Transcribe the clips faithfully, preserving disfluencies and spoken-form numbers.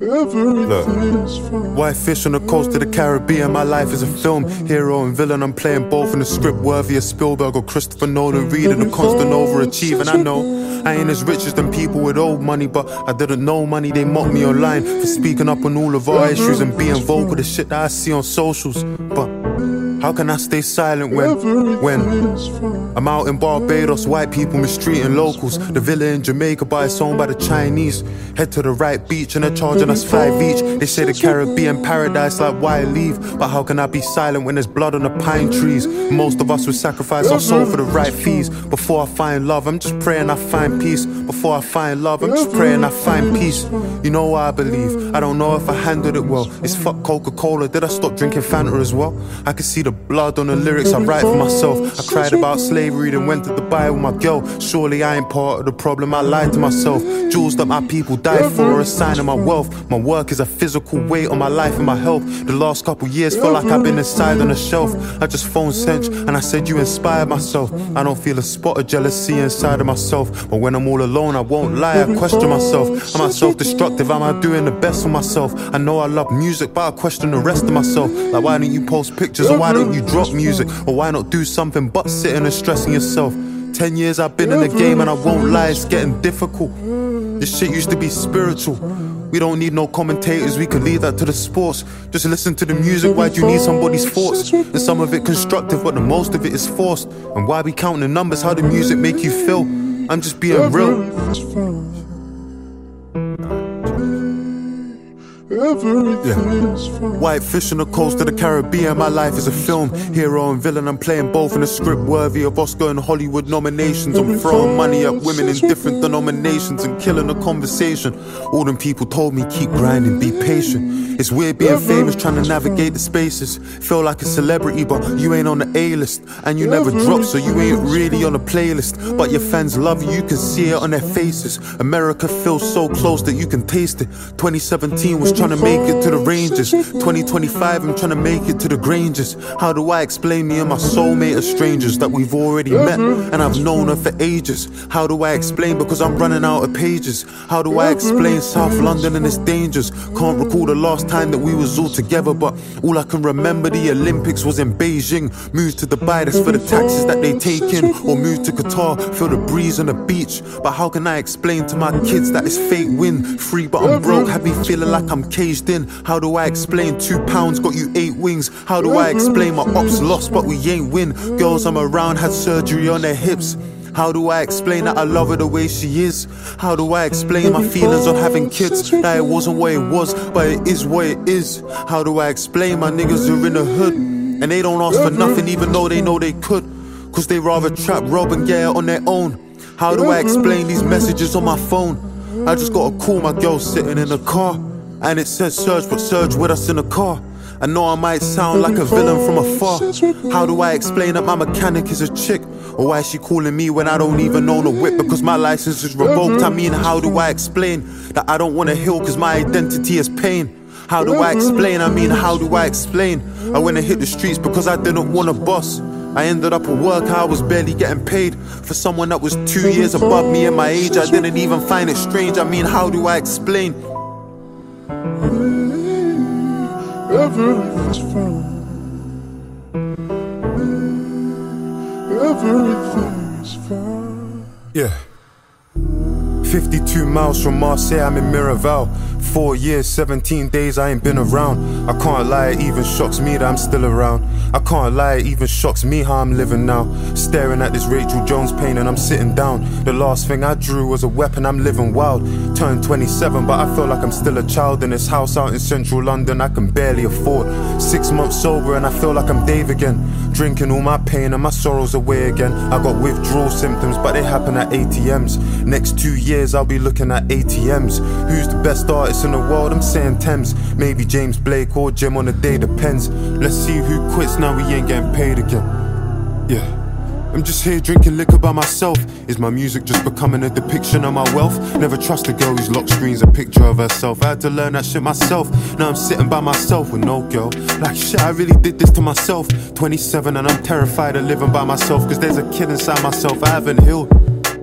Look, white fish on the coast of the Caribbean, my life is a film. Hero and villain, I'm playing both in a script worthy of Spielberg or Christopher Nolan. Reading a constant overachieving, I know I ain't as rich as them people with old money, but I didn't know money. They mocked me online for speaking up on all of our issues and being vocal, the shit that I see on socials. But how can I stay silent when, when I'm out in Barbados, white people mistreating locals. The villa in Jamaica, but it's owned by the Chinese. Head to the right beach and they're charging us five each. They say the Caribbean paradise, like why leave? But how can I be silent when there's blood on the pine trees? Most of us would sacrifice our soul for the right fees. Before I find love, I'm just praying I find peace. Before I find love, I'm just praying I find peace. You know what I believe, I don't know if I handled it well. It's fuck Coca-Cola, did I stop drinking Fanta as well? I could see the blood on the lyrics I write for myself. I cried about slavery, then went to Dubai with my girl. Surely I ain't part of the problem, I lied to myself. Jewels that my people died for are a sign of my wealth. My work is a physical weight on my life and my health. The last couple years feel like I've been inside on a shelf. I just phoned Sench and I said you inspired myself. I don't feel a spot of jealousy inside of myself. But when I'm all alone, I won't lie, I question myself. Am I self-destructive? Am I doing the best for myself? I know I love music, but I question the rest of myself. Like why don't you post pictures, or why don't you drop music? Or why not do something but sitting and stressing yourself? Ten years I've been in the game and I won't lie, it's getting difficult. This shit used to be spiritual. We don't need no commentators, we can leave that to the sports. Just listen to the music, why do you need somebody's thoughts? And some of it constructive, but the most of it is forced. And why we counting the numbers, how the music make you feel? I'm just being real. Yeah. White fish on the coast of the Caribbean, my life is a film. Hero and villain, I'm playing both in a script worthy of Oscar and Hollywood nominations. I'm throwing money at women in different denominations and killing the conversation. All them people told me keep grinding, be patient. It's weird being famous, trying to navigate the spaces. Feel like a celebrity, but you ain't on the A-list. And you never drop, so you ain't really on the playlist. But your fans love you, you can see it on their faces. America feels so close that you can taste it. twenty seventeen was trying to make it to the Rangers. twenty twenty-five, I'm trying to make it to the Grangers. How do I explain me and my soulmate are strangers that we've already met and I've known her for ages? How do I explain because I'm running out of pages? How do I explain South London and its dangers? Can't recall the last time that we was all together, but all I can remember the Olympics was in Beijing. Moved to Dubai, that's for the taxes that they take in. Or moved to Qatar, feel the breeze on the beach. But how can I explain to my kids that it's fake win? Free but I'm broke, have me feeling like I'm caged in. How do I explain two pounds got you eight wings? How do I explain my ops lost but we ain't win? Girls I'm around had surgery on their hips. How do I explain that I love her the way she is? How do I explain my feelings on having kids? That it wasn't what it was, but it is what it is. How do I explain my niggas are in the hood and they don't ask for nothing even though they know they could? Cause they rather trap, rob and get it on their own. How do I explain these messages on my phone? I just got a call, my girl sitting in the car and it says Serge, but Serge with us in the car. I know I might sound like a villain from afar. How do I explain that my mechanic is a chick? Or why is she calling me when I don't even own a whip because my license is revoked? I mean, how do I explain that I don't want to heal because my identity is pain? How do I explain? I mean, how do I explain? I went and hit the streets because I didn't want a boss. I ended up at work, I was barely getting paid. For someone that was two years above me in my age, I didn't even find it strange. I mean, how do I explain? Everything's fine. Everything's fine. Yeah. fifty-two miles from Marseille, I'm in Miraval. Four years, seventeen days, I ain't been around. I can't lie, it even shocks me that I'm still around. I can't lie, it even shocks me how I'm living now. Staring at this Rachel Jones painting, I'm sitting down. The last thing I drew was a weapon, I'm living wild. Turned twenty-seven, but I feel like I'm still a child. In this house out in central London, I can barely afford. Six months sober and I feel like I'm Dave again. Drinking all my pain and my sorrows away again. I got withdrawal symptoms, but they happen at A T Ms. Next two years, I'll be looking at A T Ms. Who's the best artist in the world? I'm saying Thames. Maybe James Blake or Jim on the day, depends. Let's see who quits now we ain't getting paid again. Yeah. I'm just here drinking liquor by myself. Is my music just becoming a depiction of my wealth? Never trust a girl whose lock screen's a picture of herself. I had to learn that shit myself. Now I'm sitting by myself with no girl. Like shit, I really did this to myself. twenty-seven and I'm terrified of living by myself. Cause there's a kid inside myself I haven't healed.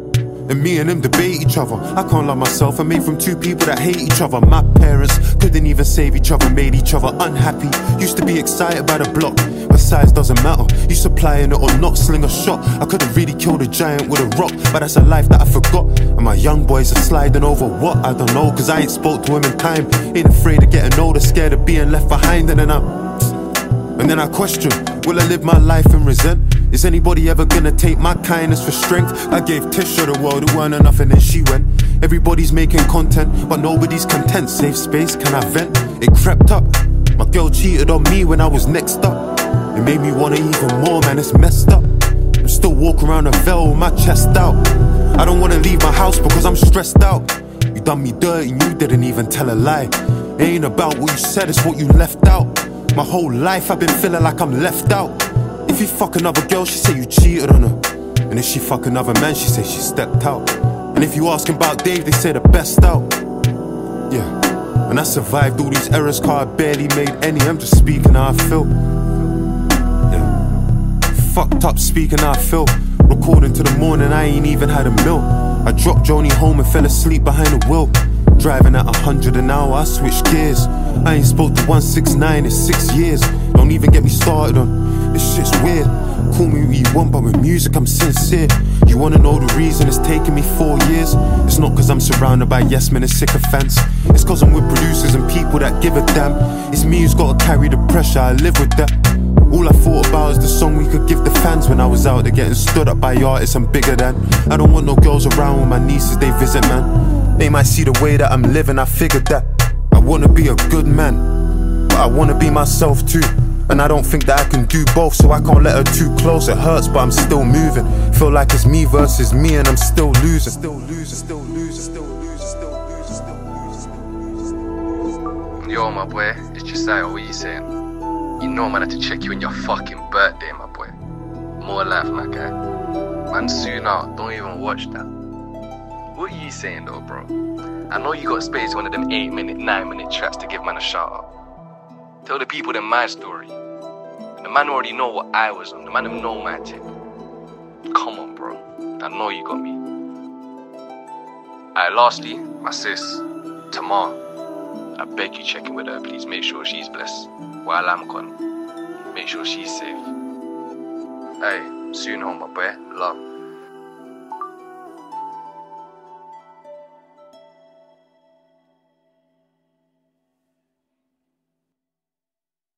and me and him debate each other. I can't love myself, I'm made from two people that hate each other. My parents couldn't even save each other, made each other unhappy. Used to be excited by the block, but size doesn't matter. You supplying it or not, sling a shot. I could've really killed a giant with a rock, but that's a life that I forgot. And my young boys are sliding over what? I don't know, cause I ain't spoke to him in time. Ain't afraid of getting older, scared of being left behind. And then I And then I question, will I live my life and resent? Is anybody ever gonna take my kindness for strength? I gave Tisha the world, it weren't enough and then she went. Everybody's making content, but nobody's content. Safe space, can I vent? It crept up. My girl cheated on me when I was next up. It made me want it even more, man, it's messed up. I'm still walking around a veil with my chest out. I don't wanna leave my house because I'm stressed out. You done me dirty and you didn't even tell a lie. It ain't about what you said, it's what you left out. My whole life I've been feeling like I'm left out. If you fuck another girl, she say you cheated on her. And if she fuck another man, she say she stepped out. And if you asking about Dave, they say the best out. Yeah, and I survived all these errors, cause I barely made any. I'm just speaking how I feel. Yeah, fucked up speaking how I feel. Recording to the morning, I ain't even had a meal. I dropped Joni home and fell asleep behind the wheel. Driving at a hundred an hour, I switch gears. I ain't spoke to one six nine in six years. Don't even get me started on, this shit's weird. Call me what you want, but with music I'm sincere. You wanna know the reason it's taking me four years? It's not cause I'm surrounded by yes men and sycophants. It's cause I'm with producers and people that give a damn. It's me who's gotta carry the pressure, I live with that. All I thought about is the song we could give the fans. When I was out there getting stood up by artists I'm bigger than. I don't want no girls around when my nieces they visit, man. They might see the way that I'm living, I figured that. I wanna be a good man, but I wanna be myself too. And I don't think that I can do both, so I can't let her too close. It hurts, but I'm still moving. Feel like it's me versus me and I'm still losing. Still losing, still losing, still losing, still losing, still losing, still losing. Yo, my boy, it's Josiah, what you saying? You know I'm gonna have to check you on your fucking birthday, my boy. More life, my guy. Man, soon out, don't even watch that. What are you saying though, bro? I know you got space one of them eight minute, nine minute tracks to give man a shout out. Tell the people them my story. The man already know what I was on. The man them know my tip. Come on, bro. I know you got me. Alright, lastly, my sis, Tamar. I beg you check in with her, please. Make sure she's blessed. While I'm gone, make sure she's safe. Hey, soon home, my boy. Love.